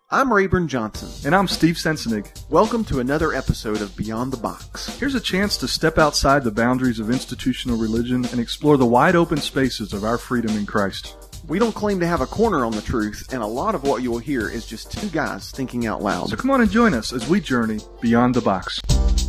I'm Rayburn Johnson. And I'm Steve Sensenig. Welcome to another episode of Beyond the Box. Here's a chance to step outside the boundaries of institutional religion and explore the wide open spaces of our freedom in Christ. We don't claim to have a corner on the truth, and a lot of what you will hear is just two guys thinking out loud. So come on and join us as we journey beyond the box.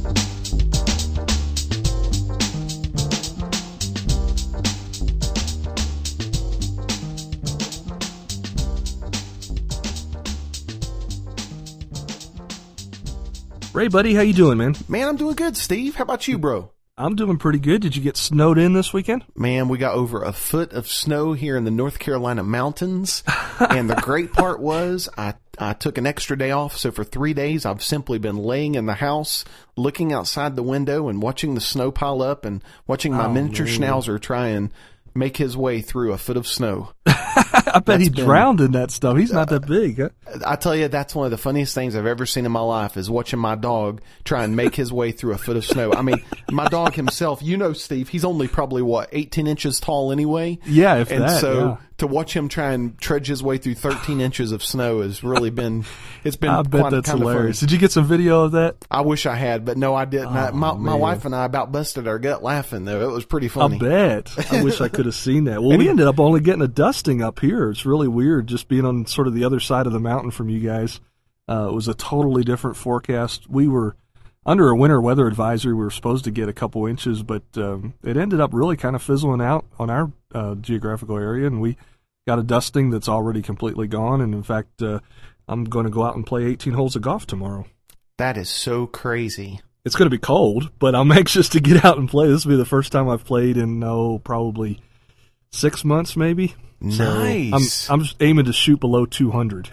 Ray, buddy, how you doing, man? Man, I'm doing good, Steve. How about you, bro? I'm doing pretty good. Did you get snowed in this weekend? Man, we got over a foot of snow here in the North Carolina mountains. And the great part was I took an extra day off. So for 3 days, I've simply been laying in the house, looking outside the window and watching the snow pile up and watching my miniature schnauzer try and make his way through a foot of snow. I bet he drowned in that stuff. He's not that big. Huh? I tell you, that's one of the funniest things I've ever seen in my life is watching my dog try and make his way through a foot of snow. I mean, my dog himself, you know, Steve, he's only probably, 18 inches tall anyway? Yeah, To watch him try and trudge his way through 13 inches of snow has really been, I bet that's hilarious. Did you get some video of that? I wish I had, but no, I didn't. My wife and I about busted our gut laughing, though. It was pretty funny. I bet. I wish I could have seen that. Well, we ended up only getting a dusting up here. It's really weird just being on sort of the other side of the mountain from you guys. It was a totally different forecast. We were under a winter weather advisory. We were supposed to get a couple inches, but it ended up really kind of fizzling out on our geographical area, and we got a dusting that's already completely gone. And in fact, I'm going to go out and play 18 holes of golf tomorrow. That is so crazy. It's going to be cold, but I'm anxious to get out and play. This will be the first time I've played in, probably 6 months maybe. Nice. So I'm aiming to shoot below 200.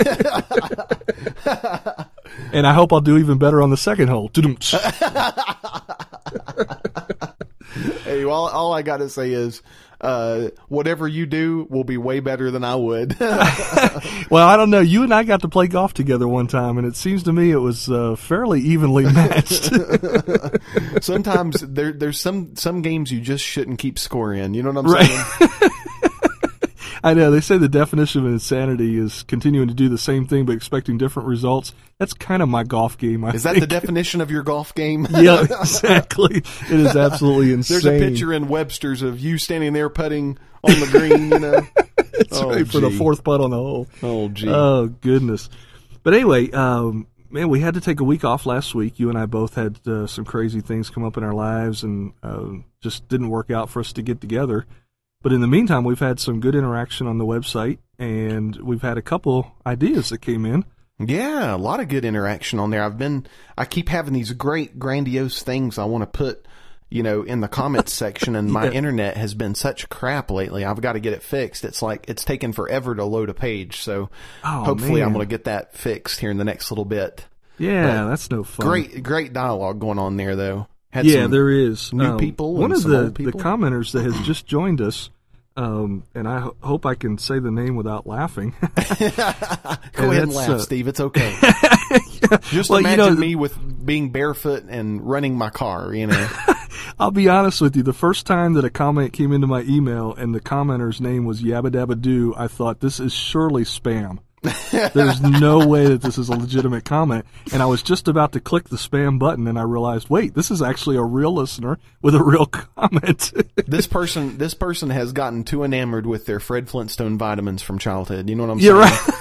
And I hope I'll do even better on the second hole. Hey, all I got to say is, whatever you do will be way better than I would. Well, I don't know. You and I got to play golf together one time, and it seems to me it was fairly evenly matched. Sometimes there's some games you just shouldn't keep score in. You know what I'm saying? I know. They say the definition of insanity is continuing to do the same thing but expecting different results. That's kind of my golf game, I think. Is that the definition of your golf game? Yeah, exactly. It is absolutely insane. There's a picture in Webster's of you standing there putting on the green, you know. It's right for the fourth putt on the hole. Oh, gee. Oh, goodness. But anyway, man, we had to take a week off last week. You and I both had some crazy things come up in our lives and just didn't work out for us to get together. But in the meantime, we've had some good interaction on the website, and we've had a couple ideas that came in. Yeah, a lot of good interaction on there. I keep having these great, grandiose things I want to put, in the comments section, and my internet has been such crap lately. I've got to get it fixed. It's like it's taken forever to load a page, so hopefully I'm going to get that fixed here in the next little bit. Yeah, that's no fun. Great dialogue going on there, though. There is. New people. One of the commenters that has just joined us, and I hope I can say the name without laughing. Go ahead and laugh, Steve. It's okay. Just well, imagine me with being barefoot and running my car, I'll be honest with you. The first time that a comment came into my email and the commenter's name was Yabba Dabba Doo, I thought, this is surely spam. There's no way that this is a legitimate comment. And I was just about to click the spam button and I realized, wait, this is actually a real listener with a real comment. This person has gotten too enamored with their Fred Flintstone vitamins from childhood. You know what I'm saying? You're right.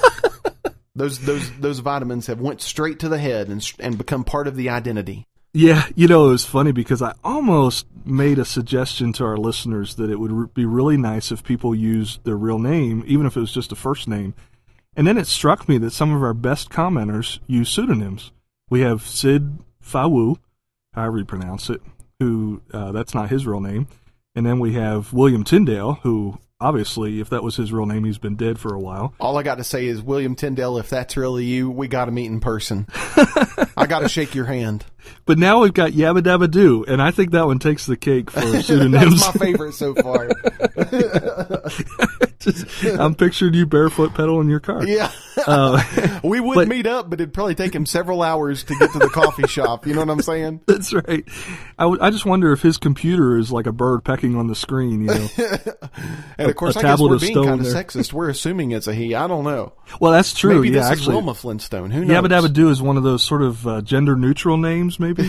Those vitamins have went straight to the head and become part of the identity. Yeah, it was funny because I almost made a suggestion to our listeners that it would be really nice if people used their real name, even if it was just a first name. And then it struck me that some of our best commenters use pseudonyms. We have Sid Fawu, however you pronounce it, who that's not his real name. And then we have William Tyndale, who obviously, if that was his real name, he's been dead for a while. All I got to say is, William Tyndale, if that's really you, we got to meet in person. I got to shake your hand. But now we've got Yabba Dabba Doo, and I think that one takes the cake for pseudonyms. That's my favorite so far. I'm picturing you barefoot pedaling your car. Yeah. We would meet up, but it'd probably take him several hours to get to the coffee shop. You know what I'm saying? That's right. I just wonder if his computer is like a bird pecking on the screen, And of course, I guess we're being kind of sexist. We're assuming it's a he. I don't know. Well, that's true. Maybe this is actually, Wilma Flintstone. Who knows? Yabba Dabba Doo is one of those sort of gender-neutral names, maybe?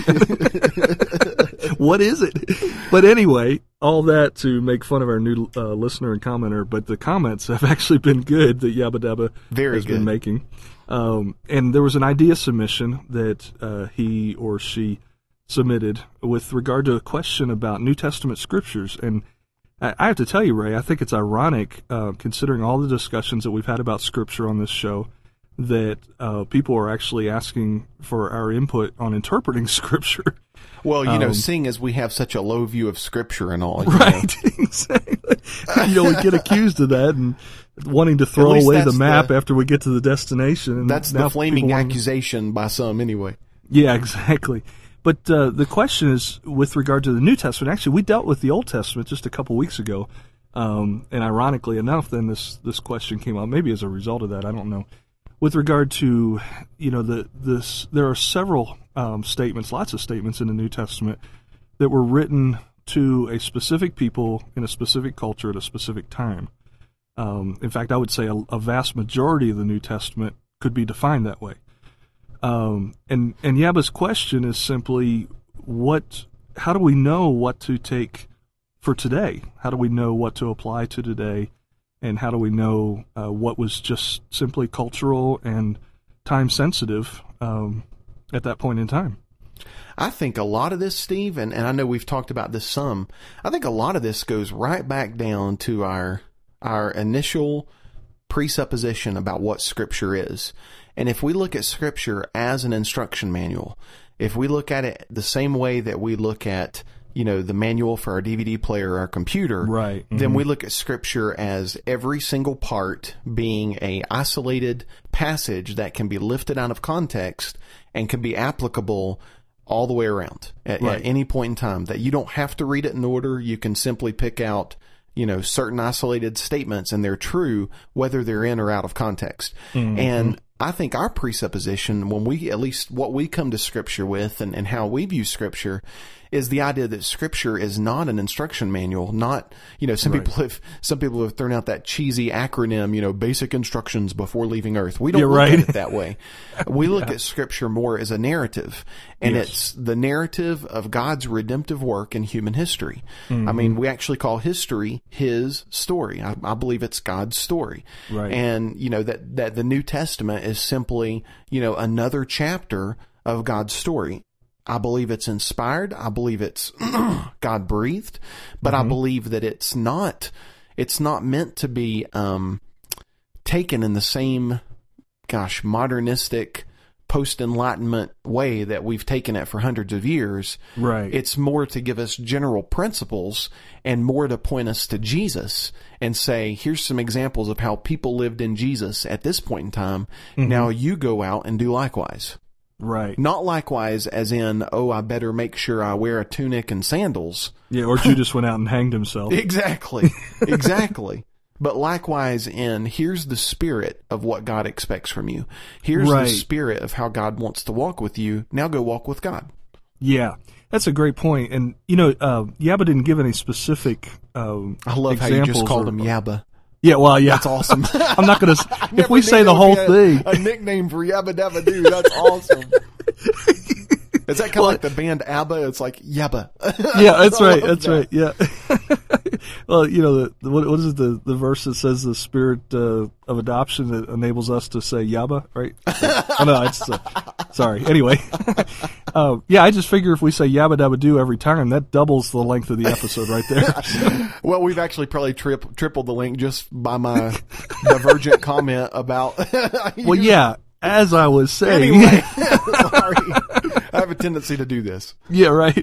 What is it? But anyway, all that to make fun of our new listener and commenter, but the comments have actually been good that Yabba Dabba has been making. And there was an idea submission that he or she submitted with regard to a question about New Testament scriptures. And I have to tell you, Ray, I think it's ironic, considering all the discussions that we've had about scripture on this show, that people are actually asking for our input on interpreting scripture. Well, seeing as we have such a low view of scripture and all. Right, exactly. We get accused of that and wanting to throw away the map after we get to the destination. And that's the flaming accusation by some anyway. Yeah, exactly. But the question is with regard to the New Testament. Actually, we dealt with the Old Testament just a couple weeks ago. And ironically enough, then this question came up, maybe as a result of that, I don't know. With regard to, there are several statements, lots of statements in the New Testament that were written to a specific people in a specific culture at a specific time. In fact, I would say a vast majority of the New Testament could be defined that way. And Yabba's question is simply, how do we know what to take for today? How do we know what to apply to today? And how do we know what was just simply cultural and time sensitive at that point in time? I think a lot of this, Steve, and I know we've talked about this some, I think a lot of this goes right back down to our initial presupposition about what Scripture is. And if we look at Scripture as an instruction manual, if we look at it the same way that we look at the manual for our DVD player or our computer, right. Mm-hmm. Then we look at Scripture as every single part being a isolated passage that can be lifted out of context and can be applicable all the way around at any point in time, that you don't have to read it in order. You can simply pick out, certain isolated statements, and they're true whether they're in or out of context. Mm-hmm. And I think our presupposition, at least what we come to Scripture with and how we view Scripture, is the idea that Scripture is not an instruction manual. Not, some people have thrown out that cheesy acronym, basic instructions before leaving Earth. We don't look at it that way. We look at Scripture more as a narrative, and it's the narrative of God's redemptive work in human history. Mm-hmm. I mean, we actually call history His story. I believe it's God's story. Right. And, that the New Testament is simply, another chapter of God's story. I believe it's inspired. I believe it's God breathed, but I believe that it's not meant to be taken in the same, modernistic, post-Enlightenment way that we've taken it for hundreds of years. Right. It's more to give us general principles and more to point us to Jesus and say, here's some examples of how people lived in Jesus at this point in time. Mm-hmm. Now you go out and do likewise. Right. Not likewise as in, I better make sure I wear a tunic and sandals. Yeah, or Judas went out and hanged himself. Exactly. But likewise in, here's the spirit of what God expects from you. Here's the spirit of how God wants to walk with you. Now go walk with God. Yeah, that's a great point. And, Yabba didn't give any specific I love how you just called him Yabba. Yeah, well, yeah. That's awesome. I'm not going to, if we say the whole thing. A nickname for Yabba Dabba Doo, that's awesome. Is that kind of like the band ABBA? It's like Yabba. Yeah, that's right. That's right. Yeah. Well, what is it? The verse that says the spirit of adoption that enables us to say Yabba, right? Oh, no, it's sorry. Anyway, I just figure if we say Yabba Dabba Doo every time, that doubles the length of the episode right there. Well, we've actually probably tripled the length just by my divergent comment about. Well, yeah. As I was saying. Anyway, sorry. I have a tendency to do this. Yeah, right.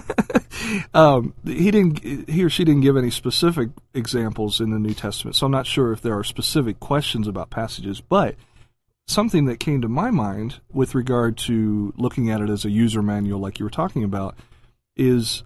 He or she didn't give any specific examples in the New Testament, so I'm not sure if there are specific questions about passages, but something that came to my mind with regard to looking at it as a user manual like you were talking about is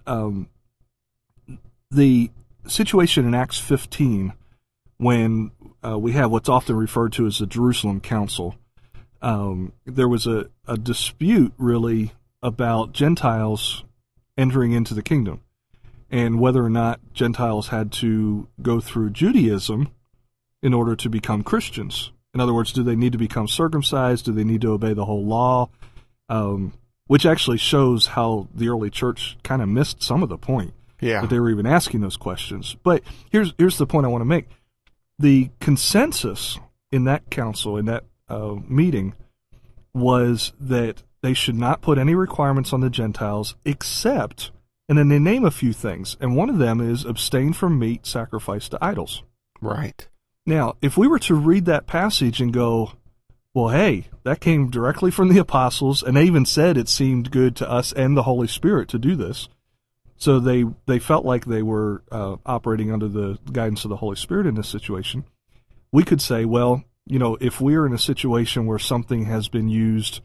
the situation in Acts 15 when we have what's often referred to as the Jerusalem Council. There was a dispute, really, about Gentiles entering into the kingdom and whether or not Gentiles had to go through Judaism in order to become Christians. In other words, do they need to become circumcised? Do they need to obey the whole law? Which actually shows how the early church kind of missed some of the point. Yeah. That they were even asking those questions. But here's the point I want to make. The consensus in that council, in that meeting, was that they should not put any requirements on the Gentiles except, and then they name a few things, and one of them is abstain from meat sacrificed to idols. Right. Now, if we were to read that passage and go, well, hey, that came directly from the apostles, and they even said it seemed good to us and the Holy Spirit to do this, so they felt like they were operating under the guidance of the Holy Spirit in this situation, we could say, well, if we're in a situation where something has been used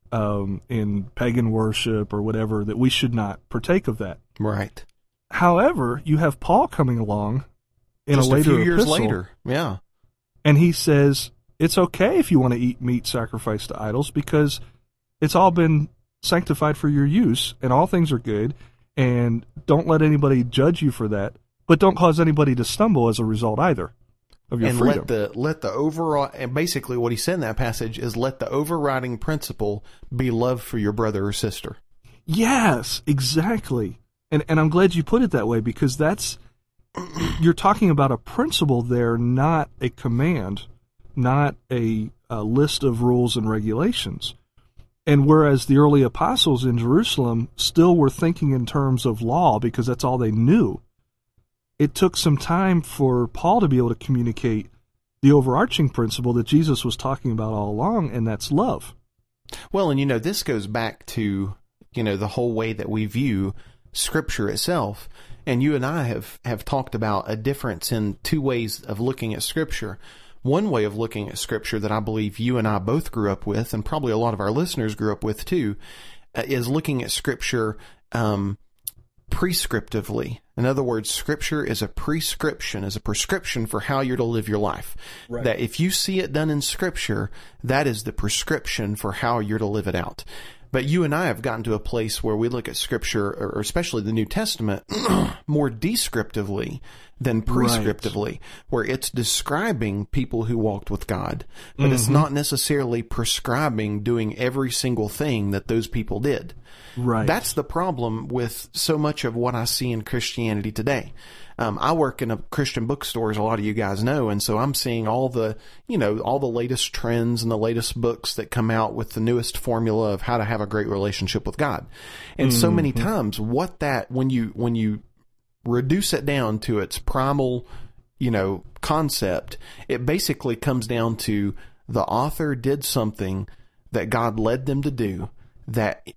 in pagan worship or whatever, that we should not partake of that. Right. However, you have Paul coming along in Just a later few years epistle, later. Yeah. and he says it's okay if you want to eat meat sacrificed to idols because it's all been sanctified for your use, and all things are good, and don't let anybody judge you for that, but don't cause anybody to stumble as a result either of your freedom. Let the overall, and basically what he said in that passage is let the overriding principle be love for your brother or sister. Yes, exactly. And I'm glad you put it that way, because you're talking about a principle there, not a command, not a list of rules and regulations. And whereas the early apostles in Jerusalem still were thinking in terms of law because that's all they knew, it took some time for Paul to be able to communicate the overarching principle that Jesus was talking about all along, and that's love. Well, and this goes back to, the whole way that we view Scripture itself. And you and I have talked about a difference in two ways of looking at Scripture. One way of looking at Scripture that I believe you and I both grew up with, and probably a lot of our listeners grew up with too, is looking at Scripture prescriptively. In other words, Scripture is a prescription, is a prescription for how you're to live your life. Right. That if you see it done in Scripture, that is the prescription for how you're to live it out. But you and I have gotten to a place where we look at Scripture, or especially the New Testament, more descriptively than prescriptively, right, where it's describing people who walked with God, but it's not necessarily prescribing doing every single thing that those people did. Right. That's the problem with so much of what I see in Christianity today. I work in a Christian bookstore, as a lot of you guys know, and so I'm seeing all the latest trends and the latest books that come out with the newest formula of how to have a great relationship with God. And so many times when you reduce it down to its primal, concept, it basically comes down to the author did something that God led them to do that,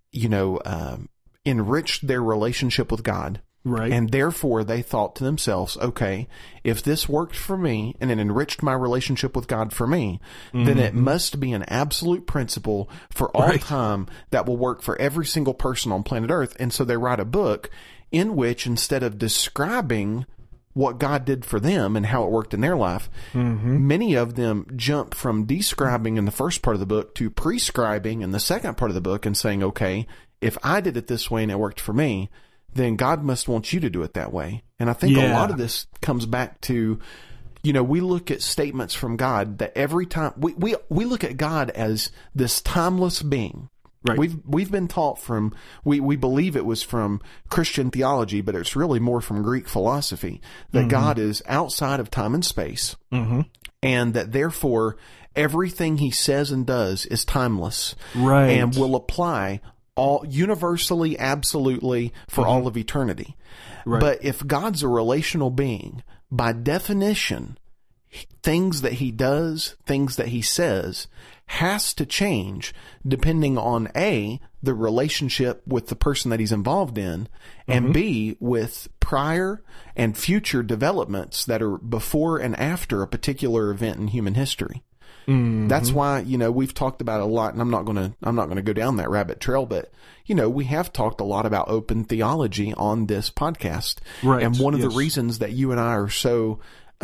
enriched their relationship with God. Right. And therefore they thought to themselves, okay, if this worked for me and it enriched my relationship with God for me, then it must be an absolute principle for all time that will work for every single person on planet Earth. And so they write a book in which, instead of describing what God did for them and how it worked in their life, many of them jump from describing in the first part of the book to prescribing in the second part of the book and saying, okay, if I did it this way and it worked for me, then God must want you to do it that way. And I think a lot of this comes back to, we look at statements from God that every time we look at God as this timeless being. Right. We've been taught we believe it was from Christian theology, but it's really more from Greek philosophy, that God is outside of time and space, and that therefore everything he says and does is timeless, and will apply all universally, absolutely for all of eternity. Right. But if God's a relational being, by definition, things that he does, things that he says, has to change depending on A, the relationship with the person that he's involved in, and B, with prior and future developments that are before and after a particular event in human history. That's why, we've talked about it a lot, and I'm not going to go down that rabbit trail, but we have talked a lot about open theology on this podcast. Right. And one of the reasons that you and I are so,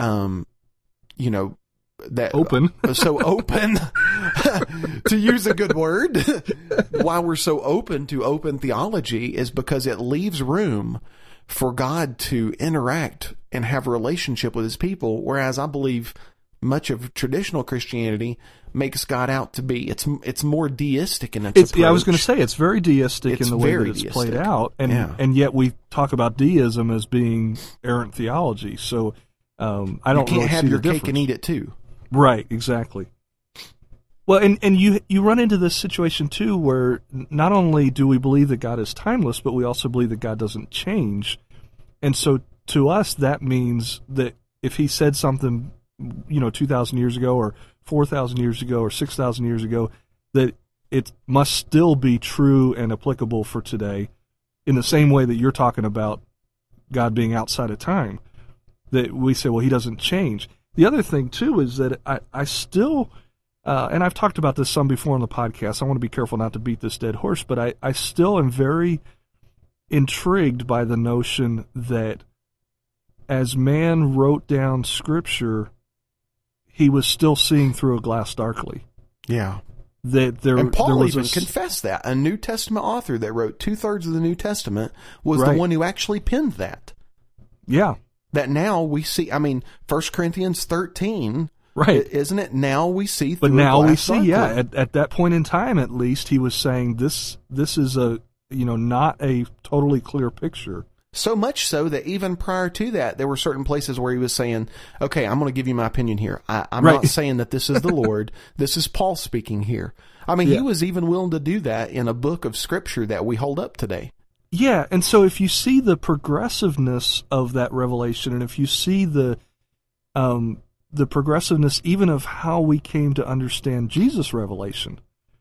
that open, so open to use a good word, why we're so open to open theology is because it leaves room for God to interact and have a relationship with his people. Whereas I believe much of traditional Christianity makes God out to be, it's more deistic in its approach. Yeah, I was going to say it's very deistic in the way that it's played out. And yet we talk about deism as being errant theology. So, I don't you can't really have see your the cake difference. and eat it too. Right, exactly. Well, and you run into this situation too, where not only do we believe that God is timeless, but we also believe that God doesn't change. And so to us, that means that if he said something, 2,000 years ago or 4,000 years ago or 6,000 years ago, that it must still be true and applicable for today in the same way that you're talking about God being outside of time, that we say, well, he doesn't change. The other thing, too, is that I still, and I've talked about this some before on the podcast, I want to be careful not to beat this dead horse, but I still am very intrigued by the notion that as man wrote down Scripture, he was still seeing through a glass darkly. Yeah. And Paul even confessed that. A New Testament author that wrote 2/3 of the New Testament was the one who actually penned that. Yeah. That now we see, 1 Corinthians 13, right? Isn't it? Now we see through But now a we glass see, darkly. at that point in time, at least, he was saying this is a, not a totally clear picture. So much so that even prior to that, there were certain places where he was saying, okay, I'm going to give you my opinion here. I'm not saying that this is the Lord. This is Paul speaking here. He was even willing to do that in a book of Scripture that we hold up today. Yeah, and so if you see the progressiveness of that revelation, and if you see the progressiveness even of how we came to understand Jesus' revelation,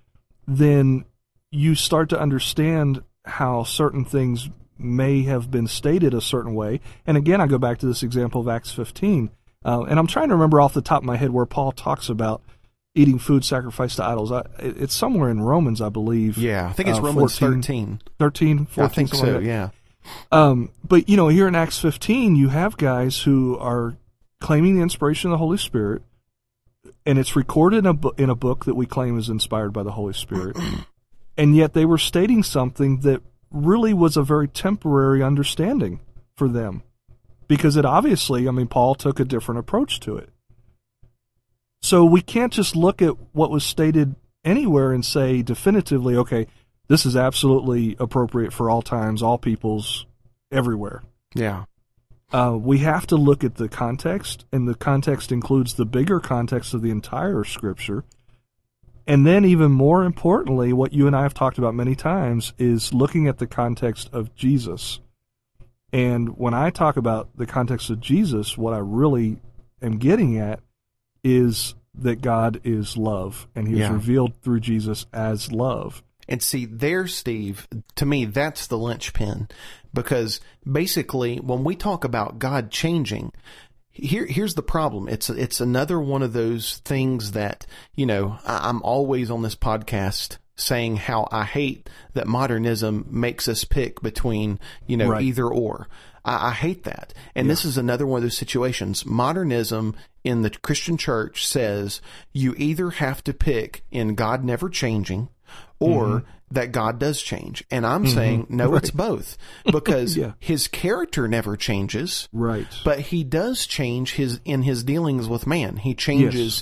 then you start to understand how certain things may have been stated a certain way. And again, I go back to this example of Acts 15, and I'm trying to remember off the top of my head where Paul talks about eating food sacrificed to idols. It's somewhere in Romans, I believe. Yeah, I think it's Romans 13. 13, 14, I think so, like yeah. But, here in Acts 15, you have guys who are claiming the inspiration of the Holy Spirit, and it's recorded in a book that we claim is inspired by the Holy Spirit, and yet they were stating something that really was a very temporary understanding for them, because it obviously, Paul took a different approach to it. So we can't just look at what was stated anywhere and say definitively, okay, this is absolutely appropriate for all times, all peoples, everywhere. Yeah. We have to look at the context, and the context includes the bigger context of the entire Scripture. And then even more importantly, what you and I have talked about many times is looking at the context of Jesus. And when I talk about the context of Jesus, what I really am getting at is that God is love, and he was revealed through Jesus as love. And see, there, Steve, to me, that's the linchpin, because basically, when we talk about God changing, here's the problem. It's another one of those things that, I'm always on this podcast saying how I hate that modernism makes us pick between, either or. I hate that. And this is another one of those situations. Modernism in the Christian church says you either have to pick in God never changing or that God does change. And I'm saying, no, it's both, because his character never changes. Right. But he does change in his dealings with man. He changes,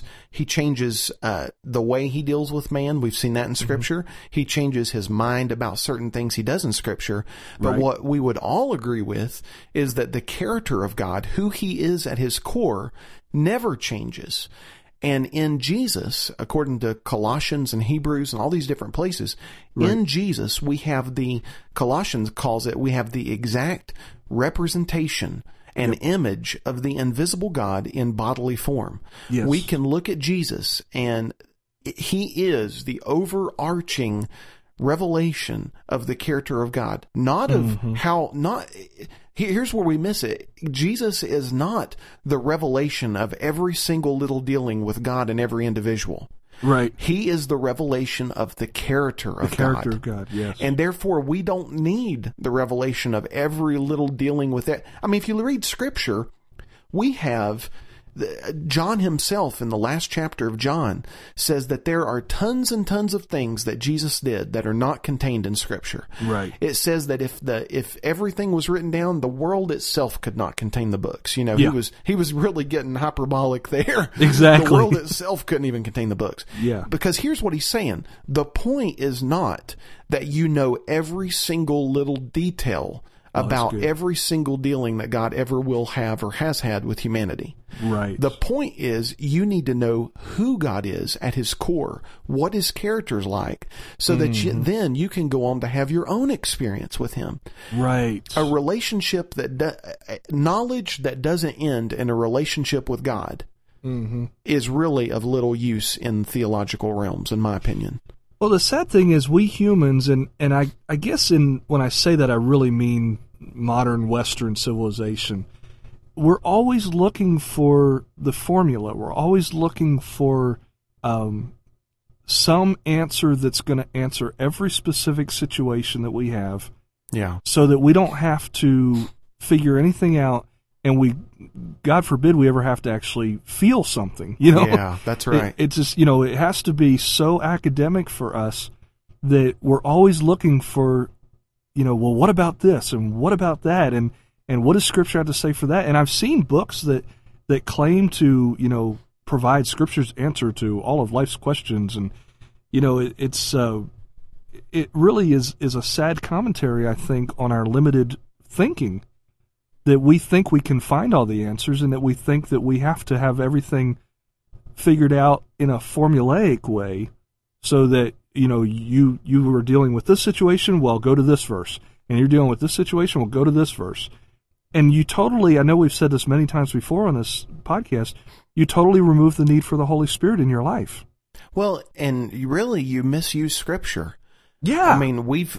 the way he deals with man. We've seen that in Scripture. He changes his mind about certain things he does in Scripture. But what we would all agree with is that the character of God, who he is at his core, never changes. And in Jesus, according to Colossians and Hebrews and all these different places, in Jesus, we have Colossians calls it, we have the exact representation and image of the invisible God in bodily form. Yes. We can look at Jesus, and he is the overarching revelation of the character of God, not of Here's where we miss it. Jesus is not the revelation of every single little dealing with God in every individual. Right. He is the revelation of the character of God. The character of God, yes. And therefore, we don't need the revelation of every little dealing with it. I mean, if you read Scripture, we have John himself in the last chapter of John says that there are tons and tons of things that Jesus did that are not contained in Scripture. Right. It says that if everything was written down, the world itself could not contain the books. You know, Yeah. he was really getting hyperbolic there. Exactly. The world itself couldn't even contain the books. Yeah. Because here's what he's saying. The point is not that you know every single little detail about good. every single dealing that God ever will have or has had with humanity. Right. The point is you need to know who God is at his core, what his character's like, so that then you can go on to have your own experience with him. Right. A relationship knowledge that doesn't end in a relationship with God is really of little use in theological realms, in my opinion. Well, the sad thing is we humans, and I guess when I say that, I really mean modern Western civilization. We're always looking for the formula. We're always looking for some answer that's going to answer every specific situation that we have. Yeah. So that we don't have to figure anything out, and God forbid we ever have to actually feel something, you know? Yeah, that's right. It's just, it has to be so academic for us that we're always looking for, well, what about this and what about that and what does Scripture have to say for that? And I've seen books that claim to, provide Scripture's answer to all of life's questions, and it really is a sad commentary, I think, on our limited thinking. That we think we can find all the answers, and that we think that we have to have everything figured out in a formulaic way, so that you were dealing with this situation, well, go to this verse, and you're dealing with this situation, well, go to this verse, and you totally, I know we've said this many times before on this podcast, you totally remove the need for the Holy Spirit in your life. Well, and you misuse Scripture. Yeah. I mean, we've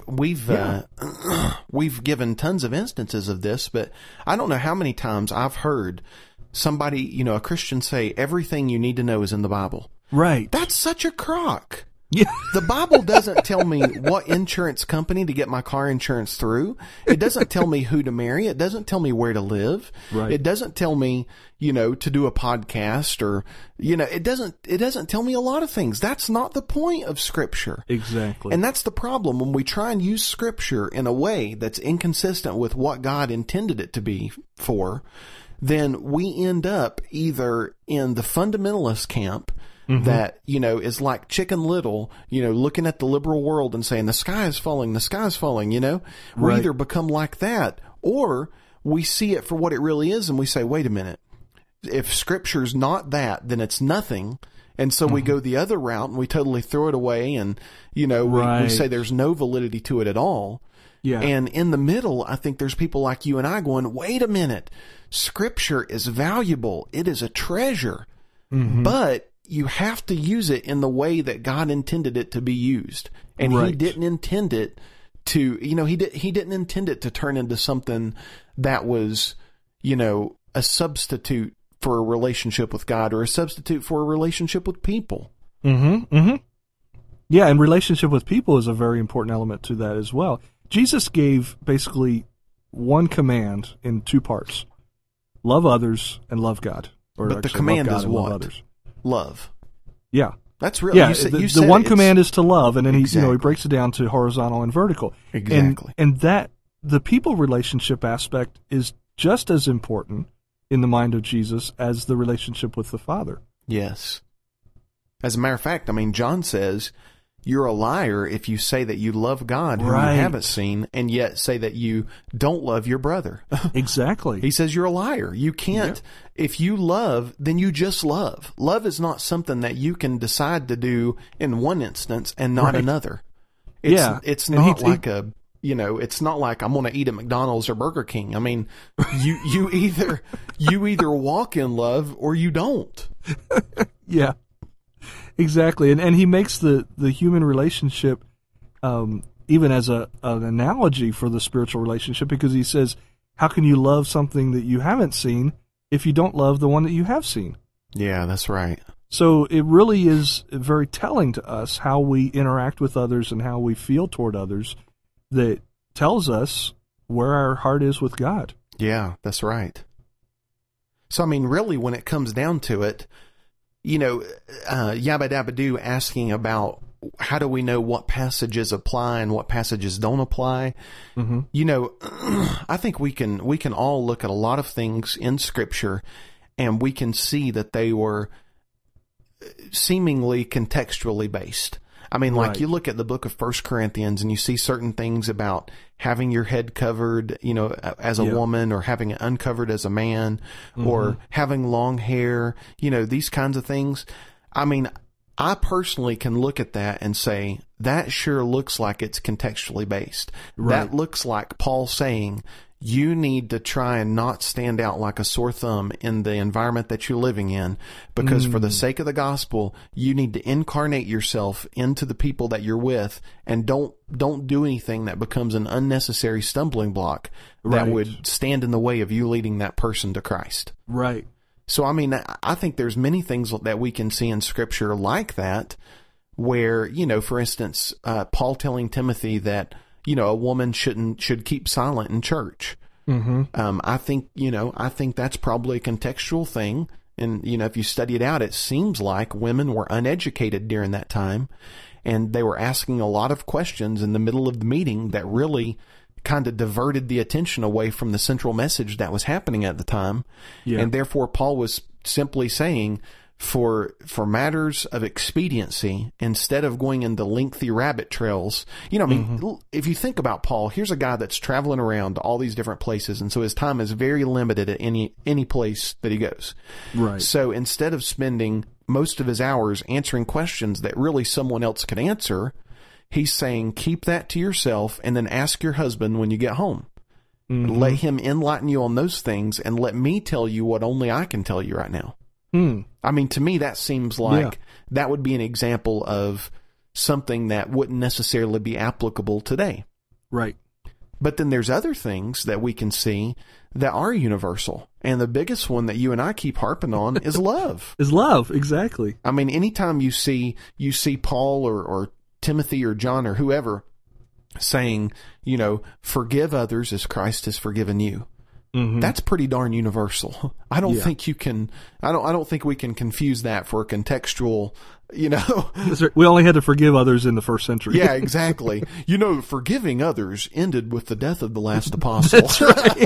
given tons of instances of this, but I don't know how many times I've heard somebody, a Christian say, everything you need to know is in the Bible. Right. That's such a crock. Yeah. The Bible doesn't tell me what insurance company to get my car insurance through. It doesn't tell me who to marry. It doesn't tell me where to live. Right. It doesn't tell me, to do a podcast or, it doesn't tell me a lot of things. That's not the point of Scripture. Exactly. And that's the problem when we try and use Scripture in a way that's inconsistent with what God intended it to be for, then we end up either in the fundamentalist camp that, is like Chicken Little, looking at the liberal world and saying, the sky is falling, we Right. either become like that, or we see it for what it really is and we say, wait a minute, if Scripture's not that, then it's nothing. And so we go the other route and we totally throw it away and, we say there's no validity to it at all. Yeah. And in the middle, I think there's people like you and I going, wait a minute, Scripture is valuable. It is a treasure. But you have to use it in the way that God intended it to be used. And Right. he didn't intend it to, he didn't intend it to turn into something that was, a substitute for a relationship with God or a substitute for a relationship with people. Yeah, and relationship with people is a very important element to that as well. Jesus gave basically one command in two parts. Love others and love God. Or But the actually, command love God is and what? love others. Love. Yeah. That's really, Yeah, you the one it. command is to love, and then he Exactly. breaks it down to horizontal and vertical. Exactly. And that the people relationship aspect is just as important in the mind of Jesus as the relationship with the Father. Yes. As a matter of fact, John says, you're a liar if you say that you love God whom Right. you haven't seen and yet say that you don't love your brother. Exactly. He says you're a liar. You can't, if you love, then you just love. Love is not something that you can decide to do in one instance and not Right. another. Yeah. It's And not he- like it's not like I'm going to eat at McDonald's or Burger King. You either walk in love or you don't. Yeah, exactly. And he makes the human relationship even as an analogy for the spiritual relationship, because he says how can you love something that you haven't seen if you don't love the one that you have seen? Yeah, that's right. So it really is very telling to us how we interact with others and how we feel toward others that tells us where our heart is with God. Yeah, that's right. So, I mean, really, when it comes down to it, you know, Yabba Dabba Doo asking about how do we know what passages apply and what passages don't apply? Mm-hmm. You know, I think we can all look at a lot of things in Scripture, and we can see that they were seemingly contextually based. I mean, like, Right. you look at the book of 1 Corinthians and you see certain things about having your head covered, you know, as a Yeah. woman, or having it uncovered as a man, or having long hair, you know, these kinds of things. I mean, I personally can look at that and say, that sure looks like it's contextually based. Right. That looks like Paul saying, you need to try and not stand out like a sore thumb in the environment that you're living in, because for the sake of the gospel, you need to incarnate yourself into the people that you're with, and don't do anything that becomes an unnecessary stumbling block that Right. would stand in the way of you leading that person to Christ. Right. So, I mean, I think there's many things that we can see in Scripture like that, where, you know, for instance, Paul telling Timothy that, you know, a woman should keep silent in church. Mm-hmm. I think that's probably a contextual thing. And, you know, if you study it out, it seems like women were uneducated during that time, and they were asking a lot of questions in the middle of the meeting that really kind of diverted the attention away from the central message that was happening at the time. Yeah. And therefore, Paul was simply saying, for matters of expediency, instead of going into lengthy rabbit trails, you know, I mean, if you think about Paul, here's a guy that's traveling around to all these different places, and so his time is very limited at any place that he goes. Right. So instead of spending most of his hours answering questions that really someone else could answer, he's saying, keep that to yourself, and then ask your husband when you get home. Let him enlighten you on those things, and let me tell you what only I can tell you right now. I mean, to me, that seems like that would be an example of something that wouldn't necessarily be applicable today. Right. But then there's other things that we can see that are universal. And the biggest one that you and I keep harping on is love. Is love, exactly. I mean, anytime you see Paul or Timothy or John or whoever saying, you know, forgive others as Christ has forgiven you. That's pretty darn universal. I don't think you can. I don't think we can confuse that for a contextual. You know, We only had to forgive others in the first century. yeah, exactly. You know, forgiving others ended with the death of the last apostle. That's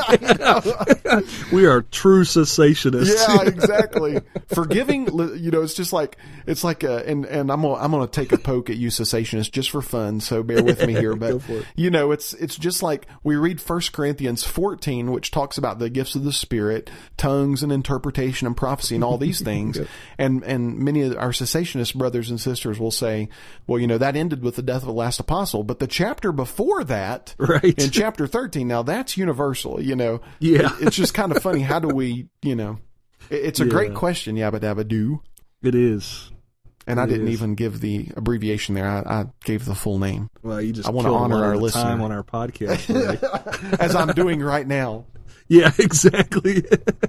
right. We are true cessationists. Yeah, exactly. Forgiving, you know, it's like, and I'm gonna take a poke at you cessationists just for fun, so bear with me here. But Go for it. you know, it's just like we read 1 Corinthians 14, which talks about the gifts of the Spirit, tongues and interpretation and prophecy and all these things, and many of our cessationist brothers and sisters will say, well, you know, that ended with the death of the last apostle, but the chapter before that, Right. in chapter 13, now that's universal. You know, Yeah. it's just kind of funny. How do we, you know? It's a great Yeah. question, Yabba Dabba Doo. It is. And I It didn't is. even give the abbreviation there. I gave the full name, Well, you just I wanna killed a honor lot our of the listener. time on our podcast today. as I'm doing right now. Yeah, exactly.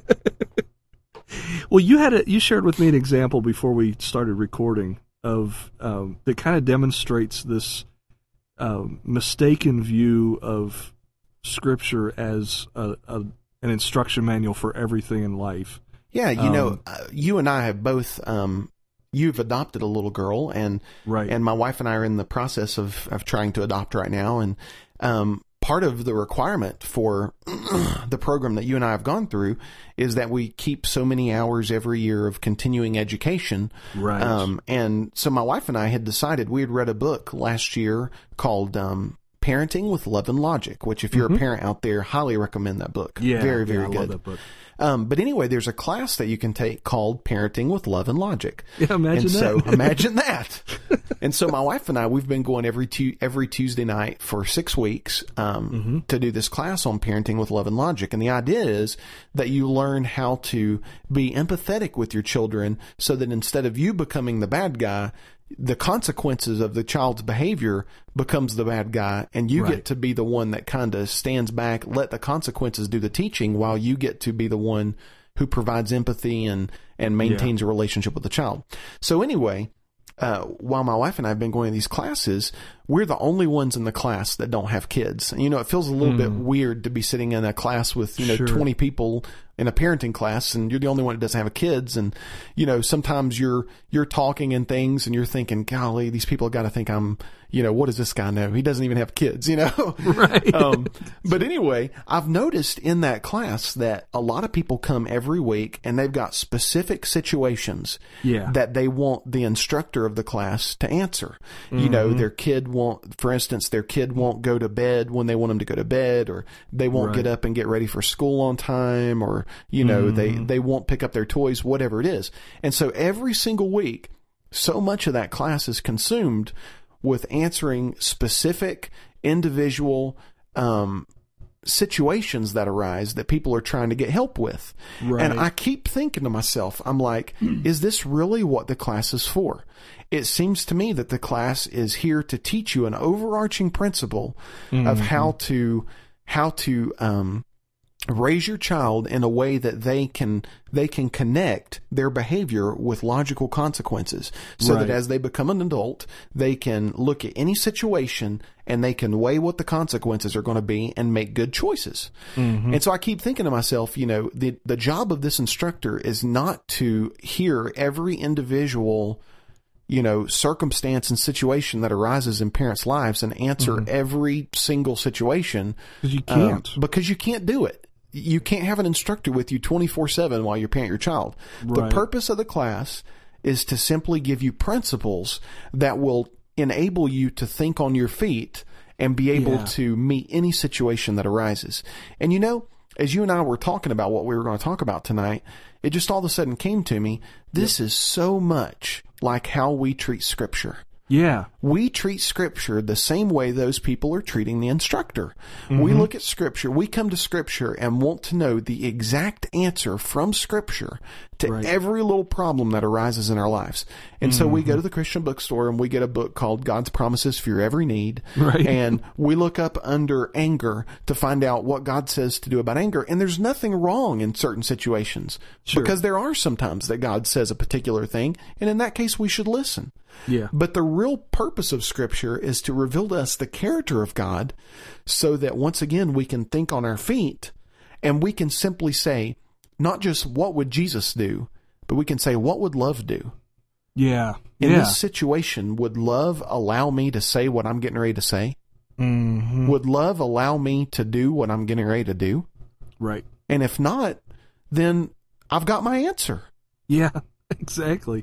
Well, you shared with me an example before we started recording of that kind of demonstrates this mistaken view of Scripture as an instruction manual for everything in life. Yeah, you know, you and I have both. You've adopted a little girl, and Right. and my wife and I are in the process of trying to adopt right now. And part of the requirement for the program that you and I have gone through is that we keep so many hours every year of continuing education. Right. And so my wife and I had decided, we had read a book last year called Parenting with Love and Logic, which if you're a parent out there, highly recommend that book. Yeah, Very, very I good. love that book. But anyway, there's a class that you can take called Parenting with Love and Logic. Yeah, imagine and so that. imagine that. And so my wife and I, we've been going every Tuesday night for 6 weeks to do this class on Parenting with Love and Logic. And the idea is that you learn how to be empathetic with your children, so that instead of you becoming the bad guy, the consequences of the child's behavior becomes the bad guy, and you get to be the one that kind of stands back, let the consequences do the teaching, while you get to be the one who provides empathy and maintains a relationship with the child. So anyway, while my wife and I have been going to these classes, we're the only ones in the class that don't have kids. And, it feels a little bit weird to be sitting in a class with, 20 people in a parenting class, and you're the only one that doesn't have kids. And, sometimes you're talking and things, and you're thinking, golly, these people got to think I'm, what does this guy know? He doesn't even have kids, Right. But anyway, I've noticed in that class that a lot of people come every week, and they've got specific situations that they want the instructor of the class to answer. Their kid won't go to bed when they want them to go to bed, or they won't get up and get ready for school on time, or, they won't pick up their toys, whatever it is. And so every single week, so much of that class is consumed with answering specific individual situations that arise that people are trying to get help with. Right. And I keep thinking to myself, I'm like, is this really what the class is for? It seems to me that the class is here to teach you an overarching principle of how to raise your child in a way that they can connect their behavior with logical consequences, so that as they become an adult, they can look at any situation and they can weigh what the consequences are going to be and make good choices. And so I keep thinking to myself, the job of this instructor is not to hear every individual circumstance and situation that arises in parents' lives and answer every single situation. Because you can't. Because you can't do it. You can't have an instructor with you 24/7 while you parent your child. The purpose of the class is to simply give you principles that will enable you to think on your feet and be able to meet any situation that arises. And as you and I were talking about what we were going to talk about tonight, it just all of a sudden came to me, this is so much like how we treat Scripture. Yeah. We treat Scripture the same way those people are treating the instructor. We look at Scripture, we come to Scripture and want to know the exact answer from Scripture to every little problem that arises in our lives. And so we go to the Christian bookstore and we get a book called God's Promises for Your Every Need. And we look up under anger to find out what God says to do about anger. And there's nothing wrong in certain situations, because there are sometimes that God says a particular thing. And in that case, we should listen. But the real purpose of Scripture is to reveal to us the character of God, so that once again we can think on our feet and we can simply say, not just what would Jesus do, but we can say, what would love do? In this situation, would love allow me to say what I'm getting ready to say? Would love allow me to do what I'm getting ready to do? And if not, then I've got my answer. Yeah, exactly.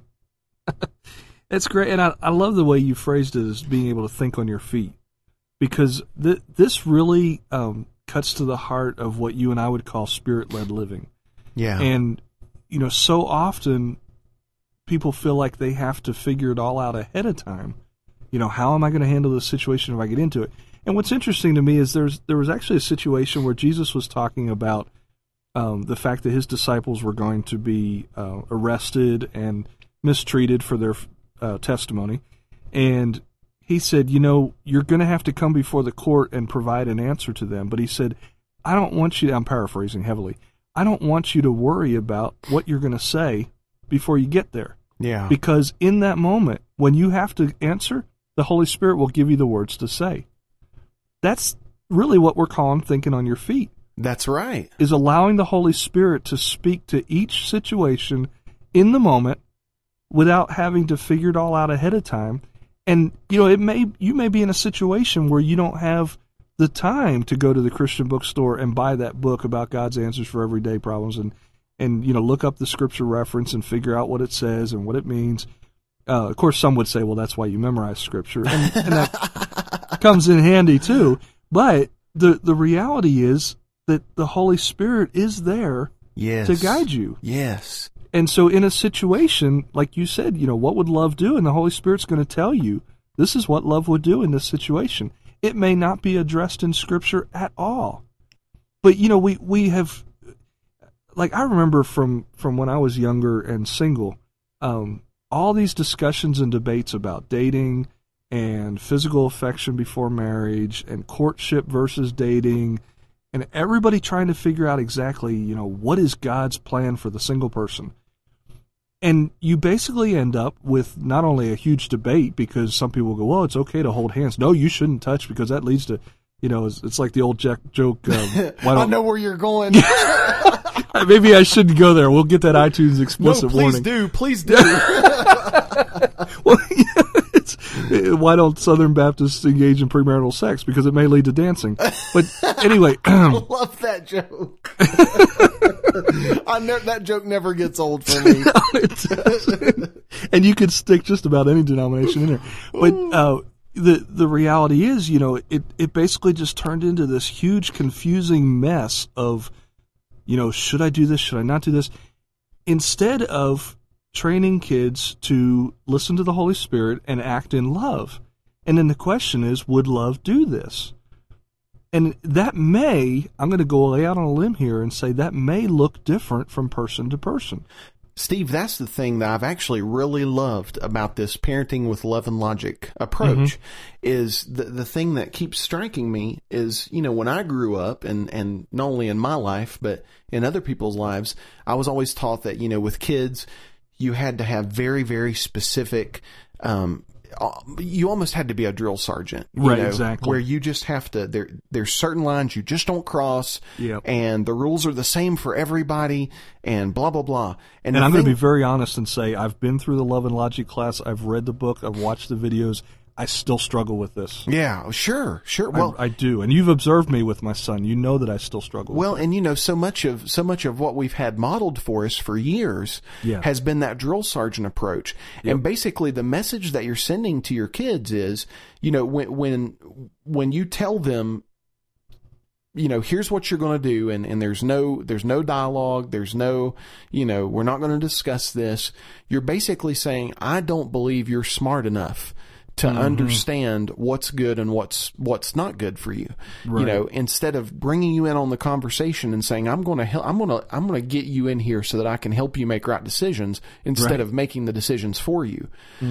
That's great. And I love the way you phrased it as being able to think on your feet, because this really cuts to the heart of what you and I would call spirit-led living. And, so often people feel like they have to figure it all out ahead of time. How am I going to handle this situation if I get into it? And what's interesting to me is there was actually a situation where Jesus was talking about the fact that his disciples were going to be arrested and mistreated for their testimony. And he said, you're going to have to come before the court and provide an answer to them. But he said, I don't want you to, I'm paraphrasing heavily, I don't want you to worry about what you're going to say before you get there. Because in that moment, when you have to answer, the Holy Spirit will give you the words to say. That's really what we're calling thinking on your feet. That's right. Is allowing the Holy Spirit to speak to each situation in the moment without having to figure it all out ahead of time. And, you may be in a situation where you don't have the time to go to the Christian bookstore and buy that book about God's answers for everyday problems and look up the Scripture reference and figure out what it says and what it means. Of course, some would say, well, that's why you memorize Scripture. And that comes in handy too. But the reality is that the Holy Spirit is there to guide you. And so in a situation, like you said, what would love do? And the Holy Spirit's going to tell you, this is what love would do in this situation. It may not be addressed in Scripture at all. But, we have, like, I remember from when I was younger and single, all these discussions and debates about dating and physical affection before marriage and courtship versus dating, and everybody trying to figure out exactly, what is God's plan for the single person. And you basically end up with not only a huge debate, because some people go, well, it's okay to hold hands. No, you shouldn't touch, because that leads to, it's like the old joke. I know where you're going. Maybe I shouldn't go there. We'll get that iTunes explicit warning. Please do. Well, why don't Southern Baptists engage in premarital sex? Because it may lead to dancing. But anyway. I love that joke. That joke never gets old for me. No, it doesn't. And you could stick just about any denomination in there. But the reality is, it basically just turned into this huge confusing mess of, should I do this? Should I not do this? Instead of training kids to listen to the Holy Spirit and act in love. And then the question is, would love do this? And that I'm going to go lay out on a limb here and say that may look different from person to person. Steve, that's the thing that I've actually really loved about this parenting with love and logic approach, is the thing that keeps striking me is, when I grew up, and not only in my life, but in other people's lives, I was always taught that, with kids, you had to have very, very specific, you almost had to be a drill sergeant, right? Exactly. Where you just have to, there's certain lines you just don't cross, and the rules are the same for everybody, and blah, blah, blah. And I'm going to be very honest and say, I've been through the Love and Logic class, I've read the book, I've watched the videos, I still struggle with this. Yeah, sure. Well, I do, and you've observed me with my son. You know that I still struggle. Well, with it. And so much of what we've had modeled for us for years has been that drill sergeant approach. Yep. And basically, the message that you're sending to your kids is, when you tell them, here's what you're going to do, and there's no dialogue, there's no, we're not going to discuss this. You're basically saying, I don't believe you're smart enough to understand what's good and what's not good for you. Right. Instead of bringing you in on the conversation and saying, I'm going to get you in here so that I can help you make right decisions instead of making the decisions for you.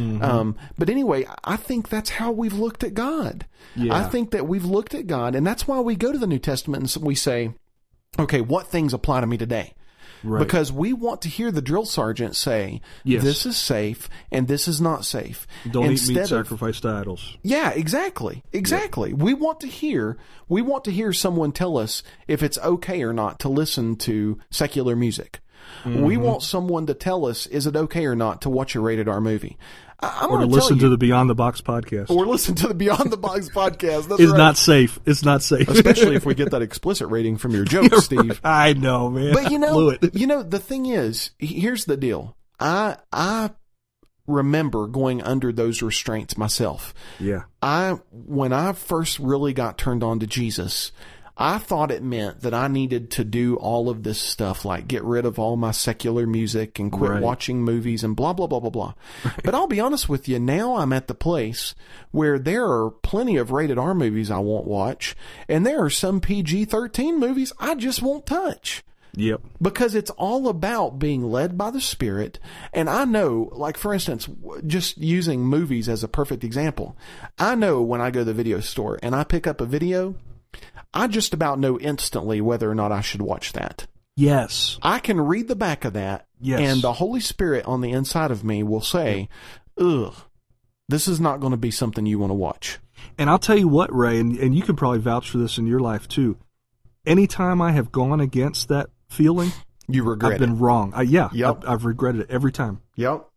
But anyway, I think that's how we've looked at God. Yeah. I think that we've looked at God, and that's why we go to the New Testament and we say, okay, what things apply to me today? Right. Because we want to hear the drill sergeant say, this is safe and this is not safe. Don't eat meat sacrificed to idols. Yeah, exactly. Yep. We want to hear someone tell us if it's okay or not to listen to secular music. We want someone to tell us, is it okay or not to watch a rated R movie? Or to listen to the Beyond the Box podcast. Or listen to the Beyond the Box podcast. That's It's not safe. It's not safe. Especially if we get that explicit rating from your jokes, Steve. I know, man. But the thing is, here's the deal. I remember going under those restraints myself. Yeah. When I first really got turned on to Jesus, I thought it meant that I needed to do all of this stuff, like get rid of all my secular music and quit watching movies and blah, blah, blah, blah, blah. Right. But I'll be honest with you, now I'm at the place where there are plenty of rated R movies I won't watch, and there are some PG-13 movies I just won't touch. Yep. Because it's all about being led by the Spirit. And I know, like, for instance, just using movies as a perfect example, I know when I go to the video store and I pick up a video, I just about know instantly whether or not I should watch that. Yes. I can read the back of that, and the Holy Spirit on the inside of me will say, ugh, this is not going to be something you want to watch. And I'll tell you what, Ray, and you can probably vouch for this in your life too. Anytime I have gone against that feeling, you regret I've been wrong. Yep. I've regretted it every time. Yep.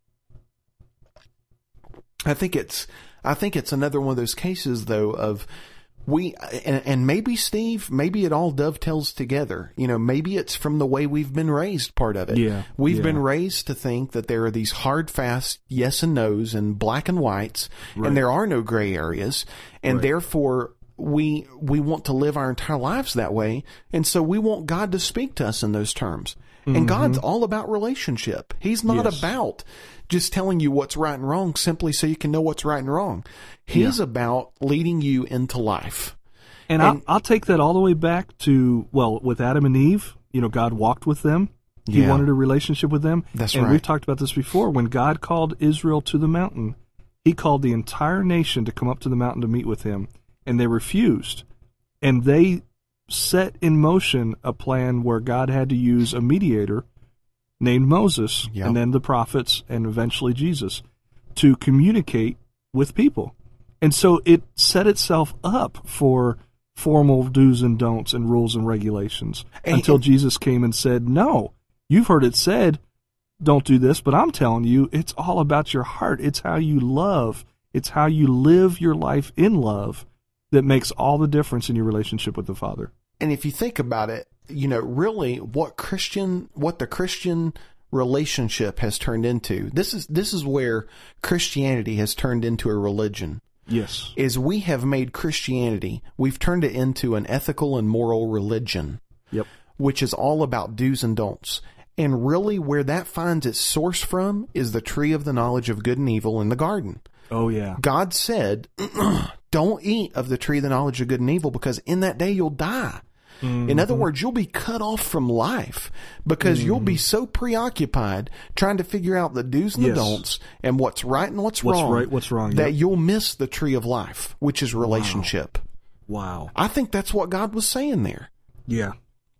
I think it's another one of those cases, though, of and maybe, Steve, maybe it all dovetails together. Maybe it's from the way we've been raised, part of it. Yeah. We've been raised to think that there are these hard, fast yes and no's and black and whites, and there are no gray areas, and therefore we want to live our entire lives that way, and so we want God to speak to us in those terms. And God's all about relationship. He's not about just telling you what's right and wrong simply so you can know what's right and wrong. He's about leading you into life. And I'll take that all the way back to, with Adam and Eve, God walked with them. He Yeah. wanted a relationship with them. That's and right. we've talked about this before. When God called Israel to the mountain, he called the entire nation to come up to the mountain to meet with him, and they refused. And they set in motion a plan where God had to use a mediator named Moses, Yep. and then the prophets, and eventually Jesus, to communicate with people. And so it set itself up for formal do's and don'ts and rules and regulations until Jesus came and said, no, you've heard it said, don't do this, but I'm telling you, it's all about your heart. It's how you love. It's how you live your life in love that makes all the difference in your relationship with the Father. And if you think about it, really what the Christian relationship has turned into, this is where Christianity has turned into a religion. Yes. Is we have made Christianity, we've turned it into an ethical and moral religion. Yep. Which is all about do's and don'ts. And really where that finds its source from is the tree of the knowledge of good and evil in the garden. Oh, yeah. God said, don't eat of the tree of the knowledge of good and evil, because in that day you'll die. Mm-hmm. In other words, you'll be cut off from life because you'll be so preoccupied trying to figure out the do's and the don'ts and what's right and what's wrong. Right, what's wrong. That you'll miss the tree of life, which is relationship. Wow. I think that's what God was saying there. Yeah.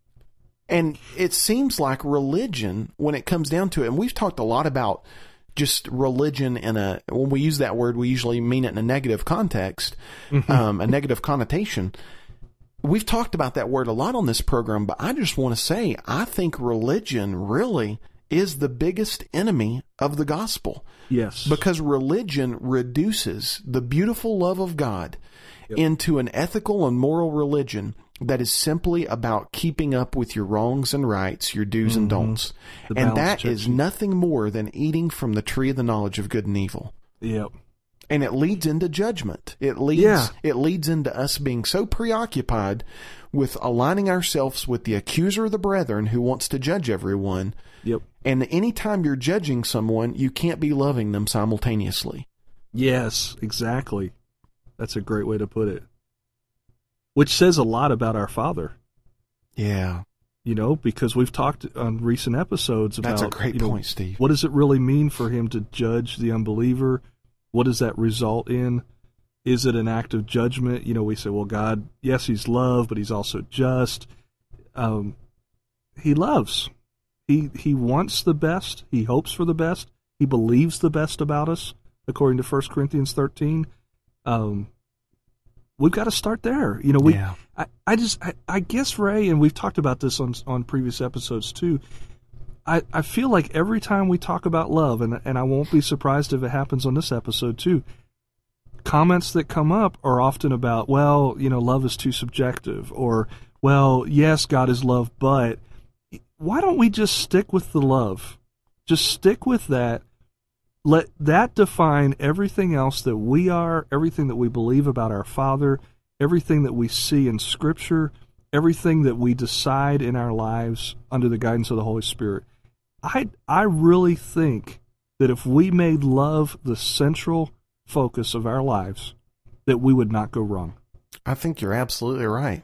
And it seems like religion, when it comes down to it, and we've talked a lot about just religion when we use that word, we usually mean it in a negative context, a negative connotation. We've talked about that word a lot on this program, but I just want to say, I think religion really is the biggest enemy of the gospel. Yes. Because religion reduces the beautiful love of God into an ethical and moral religion that is simply about keeping up with your wrongs and rights, your do's and don'ts. And that is nothing more than eating from the tree of the knowledge of good and evil. Yep. And it leads into judgment. It leads into us being so preoccupied with aligning ourselves with the accuser of the brethren who wants to judge everyone. Yep. And anytime you're judging someone, you can't be loving them simultaneously. Yes, exactly. That's a great way to put it. Which says a lot about our Father. Yeah. Because we've talked on recent episodes about... That's a great point, Steve. What does it really mean for him to judge the unbeliever? What does that result in? Is it an act of judgment? We say, well, God, yes, he's love, but he's also just. He loves. He wants the best. He hopes for the best. He believes the best about us, according to 1 Corinthians 13. We've got to start there. I guess, Ray, and we've talked about this on previous episodes too, I feel like every time we talk about love, and I won't be surprised if it happens on this episode too, comments that come up are often about, well, love is too subjective, or, well, yes, God is love, but why don't we just stick with the love? Just stick with that. Let that define everything else that we are, everything that we believe about our Father, everything that we see in Scripture, everything that we decide in our lives under the guidance of the Holy Spirit. I really think that if we made love the central focus of our lives, that we would not go wrong. I think you're absolutely right.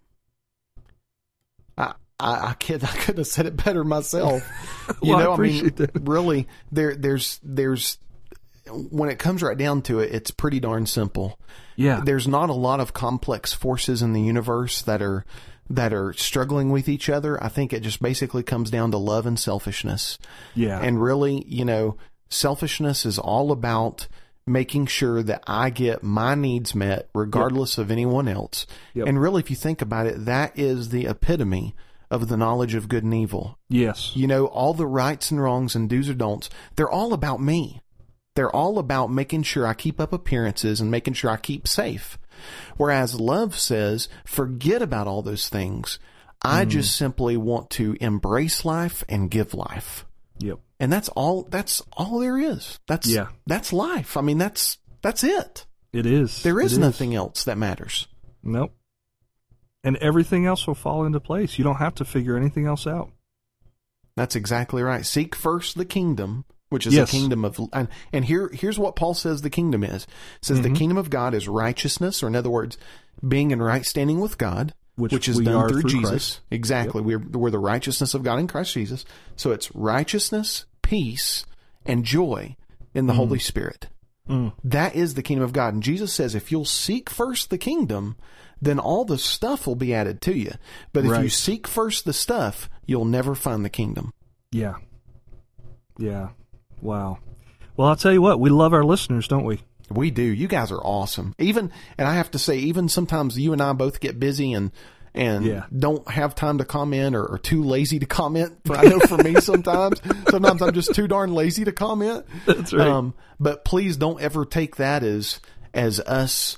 I couldn't have said it better myself. Well, I appreciate that. Really, there's when it comes right down to it, it's pretty darn simple. Yeah. There's not a lot of complex forces in the universe that are struggling with each other. I think it just basically comes down to love and selfishness. Yeah. And really, selfishness is all about making sure that I get my needs met regardless of anyone else. Yep. And really, if you think about it, that is the epitome of the knowledge of good and evil. Yes. All the rights and wrongs and do's or don'ts, they're all about me. They're all about making sure I keep up appearances and making sure I keep safe. Whereas love says, forget about all those things. I just simply want to embrace life and give life. Yep. And that's all there is. That's life. I mean, that's it. It is. There is nothing else that matters. Nope. And everything else will fall into place. You don't have to figure anything else out. That's exactly right. Seek first the kingdom, which is a kingdom of, and here's what Paul says the kingdom is. It says the kingdom of God is righteousness, or in other words, being in right standing with God. which is we done are through Jesus. Christ. Exactly. Yep. We're the righteousness of God in Christ Jesus. So it's righteousness, peace, and joy in the Holy Spirit. That is the kingdom of God. And Jesus says, if you'll seek first the kingdom, then all the stuff will be added to you. But if you seek first the stuff, you'll never find the kingdom. Yeah. Yeah. Wow. Well, I'll tell you what, we love our listeners, don't we? We do. You guys are awesome. And I have to say, even sometimes you and I both get busy and don't have time to comment or too lazy to comment. I know for me sometimes I'm just too darn lazy to comment. That's right. But please don't ever take that as us,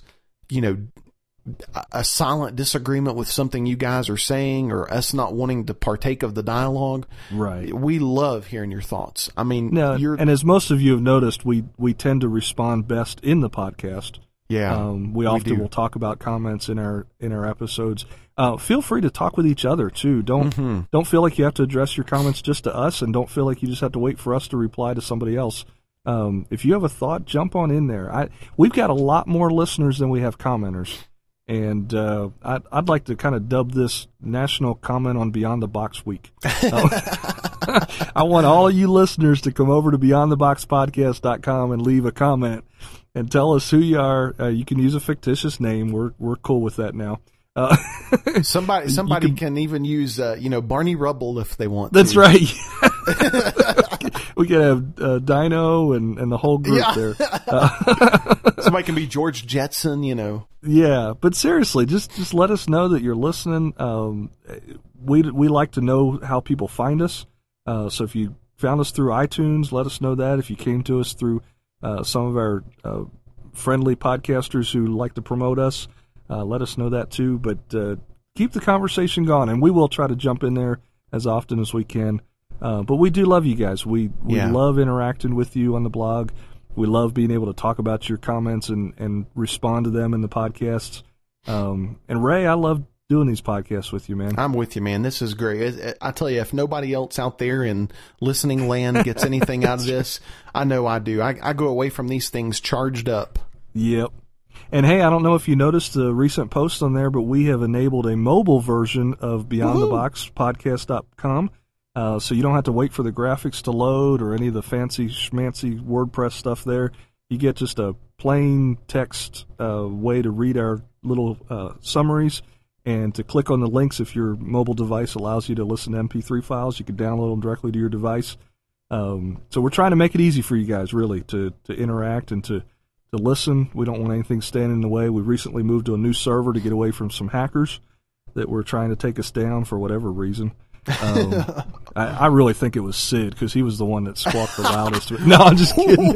a silent disagreement with something you guys are saying or us not wanting to partake of the dialogue. Right. We love hearing your thoughts. I mean, and as most of you have noticed, we tend to respond best in the podcast. Yeah. We often will talk about comments in our episodes. Feel free to talk with each other too. Don't feel like you have to address your comments just to us, and don't feel like you just have to wait for us to reply to somebody else. If you have a thought, jump on in there. We've got a lot more listeners than we have commenters. And I'd like to kind of dub this National Comment on Beyond the Box Week. I want all of you listeners to come over to BeyondTheBoxPodcast.com and leave a comment and tell us who you are. You can use a fictitious name. We're cool with that now. Somebody can even use Barney Rubble if they want. That's right. We can have Dino and the whole group there. Somebody can be George Jetson, Yeah, but seriously, just let us know that you're listening. We like to know how people find us. So if you found us through iTunes, let us know that. If you came to us through some of our friendly podcasters who like to promote us, let us know that too. But keep the conversation going, and we will try to jump in there as often as we can. But we do love you guys. We love interacting with you on the blog. We love being able to talk about your comments and respond to them in the podcasts. And Ray, I love doing these podcasts with you, man. I'm with you, man. This is great. I tell you, if nobody else out there in listening land gets anything out of this, I know I do. I go away from these things charged up. Yep. And hey, I don't know if you noticed the recent post on there, but we have enabled a mobile version of BeyondTheBoxPodcast.com. So you don't have to wait for the graphics to load or any of the fancy schmancy WordPress stuff there. You get just a plain text way to read our little summaries and to click on the links if your mobile device allows you to listen to MP3 files. You can download them directly to your device. So we're trying to make it easy for you guys, really, to interact and to listen. We don't want anything standing in the way. We recently moved to a new server to get away from some hackers that were trying to take us down for whatever reason. I really think it was Sid because he was the one that squawked the loudest. No, I'm just kidding.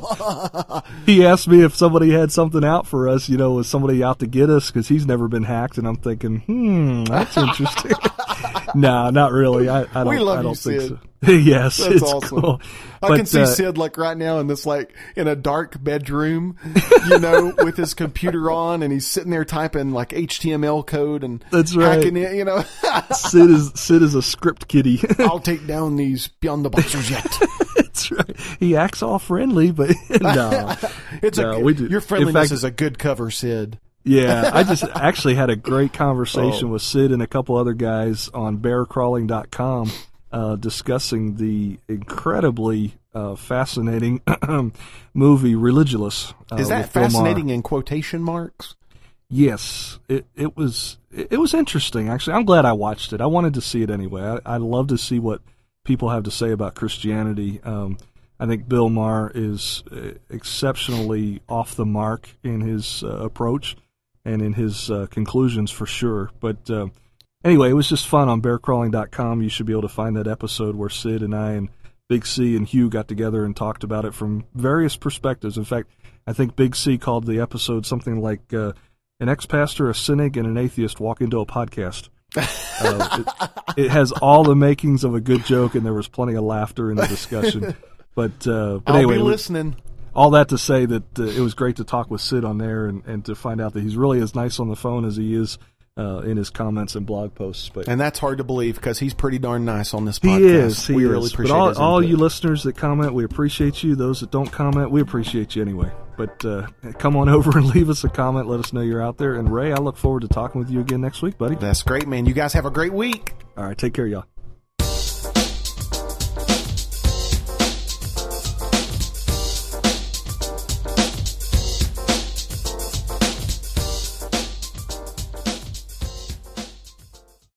He asked me if somebody had something out for us, was somebody out to get us because he's never been hacked, and I'm thinking, that's interesting. No, not really. I don't think Sid. so. Yes, that's it's awesome. Cool. I can see Sid right now in this in a dark bedroom, with his computer on, and he's sitting there typing HTML code and that's right. hacking it. Sid is a script kiddie. I'll take down these Beyond the Boxers yet. That's right. He acts all friendly, but no. Your friendliness is a good cover, Sid. Yeah, I just actually had a great conversation with Sid and a couple other guys on bearcrawling.com discussing the incredibly fascinating movie Religulous. Is that fascinating in quotation marks? Yes, it was interesting, actually. I'm glad I watched it. I wanted to see it anyway. I love to see what people have to say about Christianity. I think Bill Maher is exceptionally off the mark in his approach and in his conclusions for sure. But anyway, it was just fun on bearcrawling.com. You should be able to find that episode where Sid and I and Big C and Hugh got together and talked about it from various perspectives. In fact, I think Big C called the episode something like an ex-pastor, a cynic, and an atheist walk into a podcast. It has all the makings of a good joke, and there was plenty of laughter in the discussion. But anyway, I'll be listening. All that to say that it was great to talk with Sid on there and to find out that he's really as nice on the phone as he is in his comments and blog posts. And that's hard to believe because he's pretty darn nice on this podcast. He is. Really appreciate but his all input. you listeners that comment, we appreciate you. Those that don't comment, we appreciate you anyway. But come on over and leave us a comment. Let us know you're out there. And Ray, I look forward to talking with you again next week, buddy. That's great, man. You guys have a great week. All right, take care, y'all.